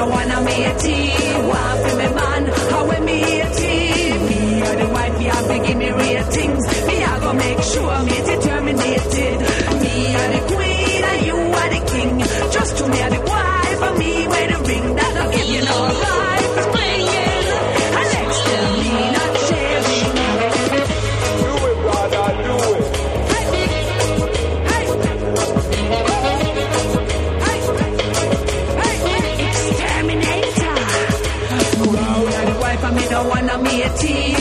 don't wanna me a tea. Walk with me man, how when me a tea. Me or the wife, me have to give me ratings. Me I go make sure me determinated. Me are the queen and you are the king. Just to me are the wife and me wear the ring. That don't give you no life is playing. And next to me not sharing. Do it, brother, do it. Exterminator. Me are the wife and me don't wanna me a tea.